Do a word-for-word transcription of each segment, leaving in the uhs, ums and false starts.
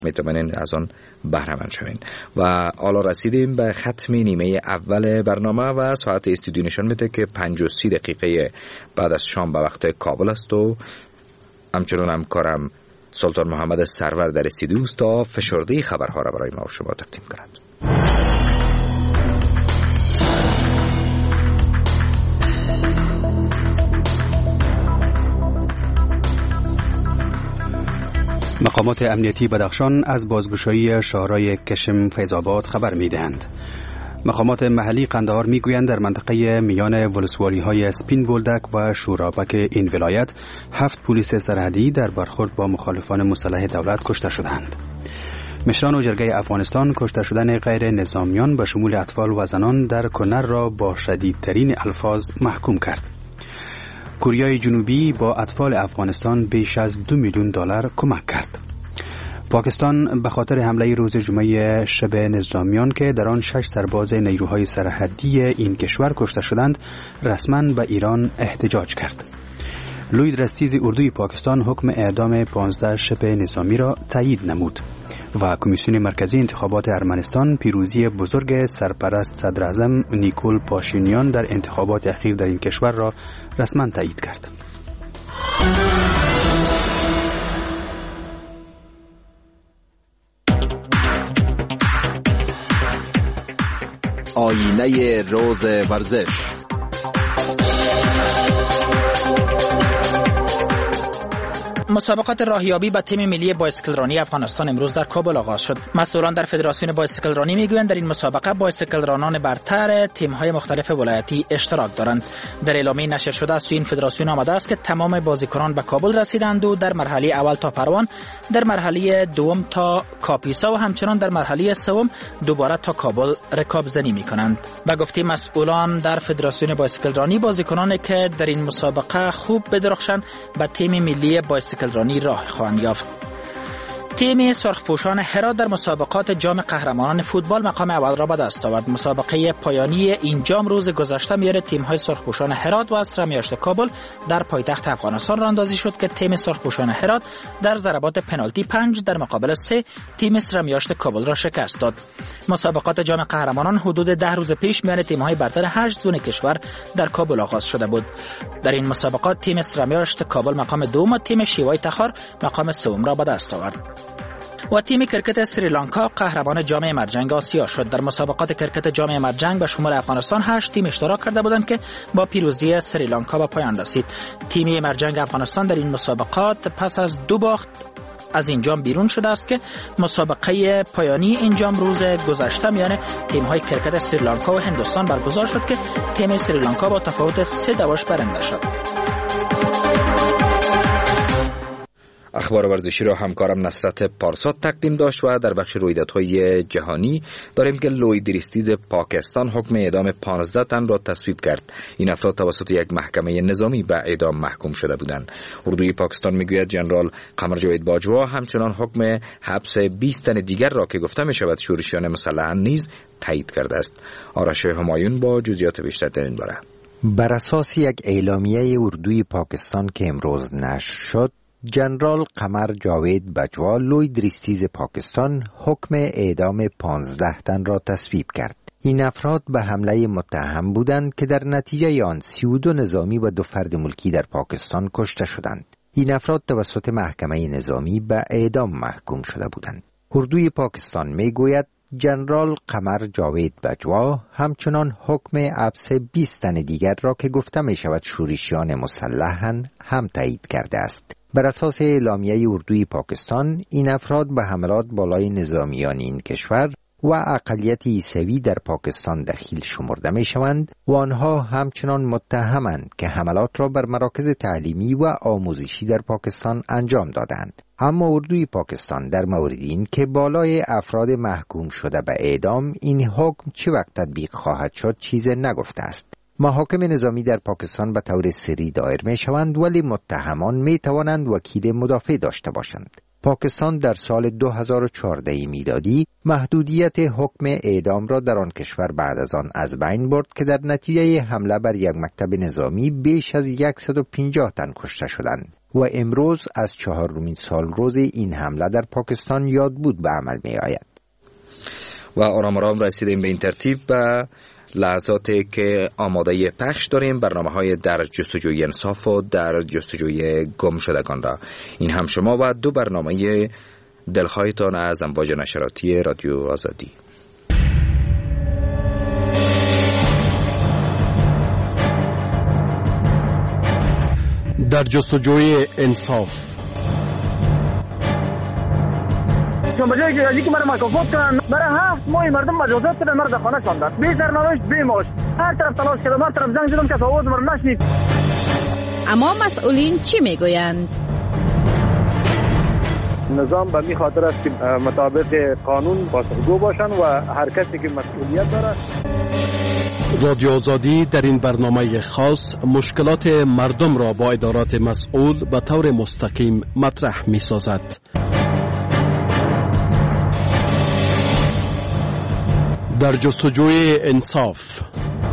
میتونین از آن بهره مند شوین. و حالا رسیدیم به ختم نیمه اول برنامه و ساعت استودیو نشان میده که پنج و سی دقیقه بعد از شام به وقت کابل است و همچنان همکارم سلطان محمد سرور در استودیو است تا فشرده خبرها را برای ما و شما تقدیم کند. مقامات امنیتی بدخشان از بازگشایی شهرهای کشم فیض‌آباد خبر می‌دهند. مقامات محلی قندهار میگویند در منطقه میان ولسوالی‌های سپین بولدک و شورابک این ولایت هفت پلیس سرحدی در برخورد با مخالفان مسلح دولت کشته شدند. مشران و جرگه افغانستان کشته شدن غیر نظامیان به شمول اطفال و زنان در کنر را با شدیدترین الفاظ محکوم کرد. کره جنوبی با اطفال افغانستان بیش از دو میلیون دلار کمک کرد. پاکستان به خاطر حمله روز جمعه شب نظامیان که در آن شش سرباز نیروهای سرحدی این کشور کشته شدند رسما به ایران احتجاج کرد. لوید رستیز اردوی پاکستان حکم اعدام پانزده شب نظامی را تایید نمود و کمیسیون مرکزی انتخابات ارمنستان پیروزی بزرگ سرپرست صدر اعظم نیکول پاشینیان در انتخابات اخیر در این کشور را رسما تایید کرد. آینه روز ورزش. مسابقات راهیابی به تیم ملی بایسکلرانی افغانستان امروز در کابل آغاز شد. مسئولان در فدراسیون بایسکلرانی میگویند در این مسابقه بایسکلرانان برتر تیم‌های مختلف ولایتی اشتراک دارند. در اعلامیه نشر شده از این فدراسیون آمده است که تمام بازیکنان به کابل رسیدند و در مرحله اول تا پروان، در مرحله دوم تا کاپیسا و همچنان در مرحله سوم دوباره تا کابل رکابزنی می‌کنند. به گفته مسئولان در فدراسیون بایسکلرانی بازیکنانی که در این مسابقه خوب بدرخشند به تیم ملی بایسکل رانی راه خواهند یافت. تیم سرخپوشان هرات در مسابقات جام قهرمانان فوتبال مقام اول را به دست آورد. مسابقه پایانی این جام روز گذشته میان تیم‌های سرخپوشان هرات و اسرمیاشت کابل در پایتخت افغانستان راندازی شد که تیم سرخپوشان هرات در ضربات پنالتی پنج در مقابل سه تیم اسرمیاشت کابل را شکست داد. مسابقات جام قهرمانان حدود ده روز پیش میان تیم‌های برتر هشت زون کشور در کابل آغاز شده بود. در این مسابقات تیم اسرمیاشت کابل مقام دوم و تیم شیوای تخار مقام سوم را به دست آورد. و تیم کرکت سریلانکا قهرمان جام مرجنگ آسیا شد. در مسابقات کرکت جام مرجنگ به شمول افغانستان هشت تیم اشتراک کرده بودند که با پیروزی سریلانکا به پایان رسید. تیم مرجنگ افغانستان در این مسابقات پس از دو باخت از این جام بیرون شده است که مسابقه پایانی این جام روز گذشته میان تیم‌های کرکت سریلانکا و هندوستان برگزار شد که تیم سریلانکا با تفاوت سه دواش برنده شد. اخبار ورزشی را همکارم نصرت پارسا تقدیم داشت و در بخش رویدادهای جهانی داریم که لوید ریستیز پاکستان حکم اعدام پانزده تن را تصویب کرد. این افراد توسط یک محکمه نظامی به اعدام محکوم شده بودند. اردوی پاکستان میگوید جنرال قمر جاوید باجوا همچنان حکم حبس بیست تن دیگر را که گفته می شود شورشیان مسلحان نیز تایید کرده است. آرش همایون با جزئیات بیشتر در این باره. بر اساس یک اعلامیه اردوی پاکستان که امروز نشر شد، جنرال قمر جاوید باجوا لوید ریستیز پاکستان حکم اعدام پانزده تن را تصویب کرد. این افراد به حمله متهم بودند که در نتیجه آن سی و دو نظامی و دو فرد ملکی در پاکستان کشته شدند. این افراد توسط محکمه نظامی به اعدام محکوم شده بودند. اردوی پاکستان میگوید جنرال قمر جاوید باجوا همچنان حکم حبس بیست تن دیگر را که گفته می شود شورشیان مسلحند هم تایید کرده است. بر اساس اعلامیه اردوی پاکستان این افراد به حملات بالای نظامیان این کشور و اقلیت عیسوی در پاکستان دخیل شمرده می شوند و آنها همچنان متهمند که حملات را بر مراکز تعلیمی و آموزشی در پاکستان انجام دادند. اما اردوی پاکستان در مورد این که بالای افراد محکوم شده به اعدام این حکم چه وقت تطبیق خواهد شد چیز نگفته است. محاکم نظامی در پاکستان به طور سری دایر می شوند ولی متهمان می توانند وکیل مدافع داشته باشند. پاکستان در سال دو هزار و چهارده میلادی محدودیت حکم اعدام را در آن کشور بعد از آن از بین برد که در نتیجه حمله بر یک مکتب نظامی بیش از صد و پنجاه تن کشته شدند. و امروز از چهارمین سال روز این حمله در پاکستان یاد بود به عمل می آید. و آرام آرام رسیدیم به این ترتیب به لحظاتی که آماده پخش داریم برنامه‌های در جستجوی انصاف و در جستجوی گم شدگان را. این هم شما و دو برنامه دلخواهتان از امواج نشراتی رادیو آزادی. در جستجوی انصاف. چون بجای که ازی که مرا مکافات کنن برای هفت ماه مردم مجازات کنن، مرد خانه شاندن، بی سرنوشت بی معاش، هر طرف تلاش کردم، هر طرف زنگ زدم که آواز مرا نشنید. اما مسئولین چی میگویند؟ نظام به می خاطر است که مطابق قانون پاسخگو باشند و هر کسی که مسئولیت داره. رادیو آزادی در این برنامه خاص مشکلات مردم را با ادارات مسئول به طور مستقیم مطرح می سازد. در جستجوی انصاف.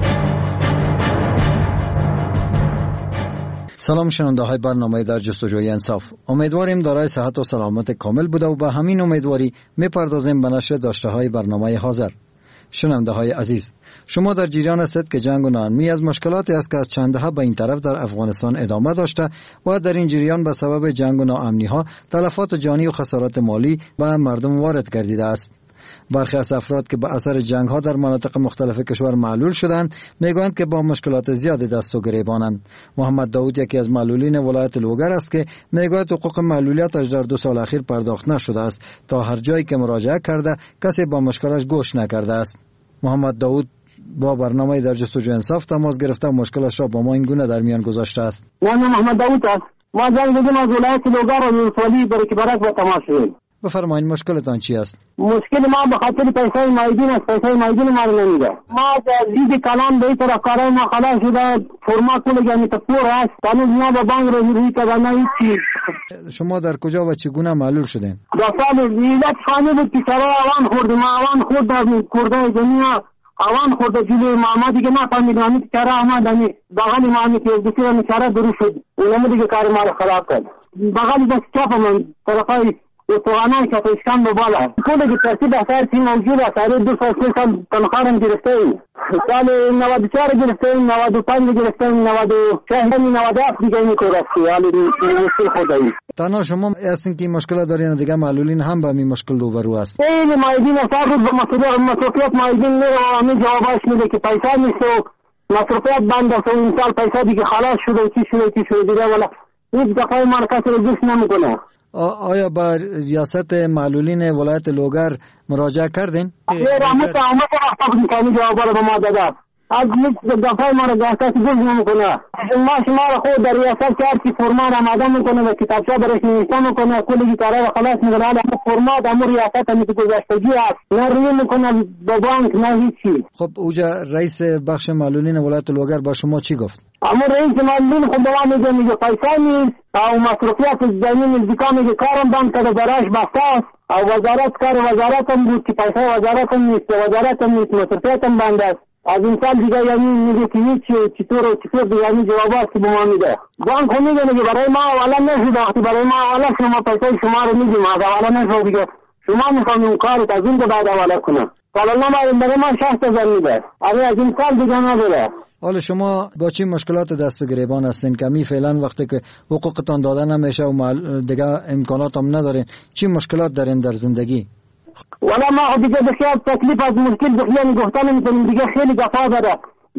سلام شنونده های برنامه در جستجوی انصاف. امیدواریم دارای صحت و سلامت کامل بوده و به همین امیدواری میپردازیم به نشر داشته های برنامه حاضر. شنونده های عزیز، شما در جریان هستید که جنگ و ناامنی از مشکلاتی است که از چند دهه به این طرف در افغانستان ادامه داشته و در این جریان به سبب جنگ و ناامنی ها تلفات جانی و خسارات مالی به مردم وارد گردیده است. برخی از افراد که به اثر جنگ ها در مناطق مختلف کشور معلول شدند میگویند که با مشکلات زیادی دست و گریبانند. محمد داود یکی از معلولین ولایت لوگر است که میگوید حقوق معلولیتش در دو سال اخیر پرداخت نشده است. تا هر جایی که مراجعه کرده کسی با مشکلش گوش نکرده است. محمد داود با برنامه در جستجوی انصاف تماس گرفته و مشکلش را با ما این گونه در میان گذاشته است. من محمد داود است. ما زنگ زدم از ولایت لوگر و ولسوالی برای که برک با تماس شدیم. بفرمایید مشکلتان چی است؟ مشکل ما به خاطر پیسه مایدین است. پیسه مایدین ما رو نمیده. ما دید کلام به این طرف کارای ما خلاص شده، فرما کل جمعی تپور است. تنوز ما به بانک رو روی کردن هیچی. شما در کجا و چگونه معلول شدین؟ در سال میلاد خانه بود که سرای آوان خورد. ما آوان خورد در کرده جمعی آوان خورده جلوی ما دیگه نفهمیدم. همی که چرا آمدنی بغل ما همی که بسیار نشاره درو شد. اونمو دیگه کار ما رو خراب کرد. بغل دست چاپ من طرفای و توانان که پیشکم به بالا کلی که ترتیب اثر چی موجود است. هر دو سال سه سال تنخواهم گرفته ایم. سال نود و چهار گرفته ایم، نود و پنج گرفته ایم، نود و شش نود و هفت دیگه این کار است. حالی مشکل خود است. تنها شما هستین که مشکل دارین، دیگه معلولین هم با این مشکل روبرو است. این مایدین اثر رو به مسئولیت مسئولیت مایدین میره و همین جوابش میده که پیسه نیست و مسئولیت بند است و این سال پیسه دیگه خلاص شده و چی شده چی شده دیگه ولی هیچ دفعه مرکز رو گوش نمیکنه. آیا با ریاست معلولین ولایت لوگر مراجعه کردین؟ نه رحمت احمد وقت میکنی جواب رو به ما داده. از یک دفعه ما رو ریاست گوش نمیکنه. ما شما رو خود در ریاست کرد که فرمان آماده میکنه و کتابچه برش نوشته میکنه کلی کارا رو خلاص میکنه. اما فرمان در ریاست هم که گذشتگی است نه روی میکنه به بانک نه هیچی. خب اوجا رئیس بخش معلولین ولایت لوگر با شما چی گفت؟ اما رئیس معلولین خب با میگه میگه پیسه نیست او مصرفیات زمین نزدیکا میگه کارم بند کرده براش بسته است او وزارت کار وزارت هم بود که پیسه وزارت هم نیست وزارت هم نیست مصرفیات هم بند است. از این سال دیگه یعنی میگه که هیچ چطور و چطور دیگه یعنی جوابات که به ما میده. بانک هم میگه میگه برای ما اولا نشده وقتی برای ما اولا شما پیسه شما رو میگیم از اولا نشده دیگه شما میکنیم کارت از این که بعد اولا کنم سالا نماریم برای ما شخص هزار میده اگه از این سال دیگه نداره. حالا شما با چی مشکلات دست و گریبان هستین که می فعلا وقتی که حقوقتان داده نمیشه و دیگه امکانات هم ندارین چی مشکلات دارین در زندگی؟ ولی ما دیگه بخیار تکلیف از مشکل بخیار گفتن میکنیم دیگه خیلی دفعه داره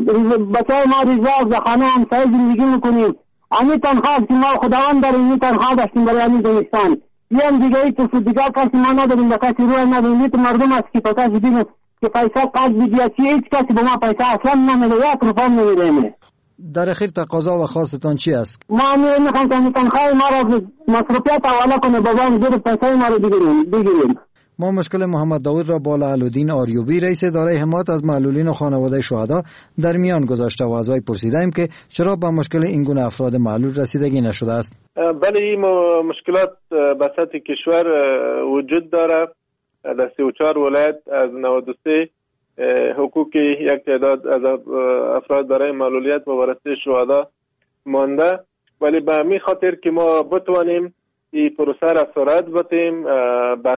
بچه ما ریزاق در خانه هم سعی زندگی میکنیم امی تنخواه که ما خداوند داریم امی تنخواه داشتیم برای امی دونستان یه دیگه ای تو دیگه کسی ما نداریم کسی روی نداریم ایت مردم است که پتاش بینه که پیسه قد بگیه چی هیچ کسی به ما پیسه اصلا نمیده یک روپا نمیده. در اخیر تقاضا و خواستتان چی است؟ ما میخوایم که تنخواه ما را مصرفیات حواله کنه بابا میگه پیسه ما رو بگیریم. ما مشکل محمد داود را با لعلالدین آریوبی رئیس اداره حمایت از معلولین و خانواده شهدا در میان گذاشته و از وی پرسیدیم که چرا با مشکل این گونه افراد معلول رسیدگی نشده است. بله این مشکلات به سطح کشور وجود داره. در سی و چهار ولایت از نود و سه حقوق یک تعداد از افراد برای معلولیت و وارثه شهدا مانده ولی به همین خاطر که ما بتوانیم این پروسه را سرعت بدیم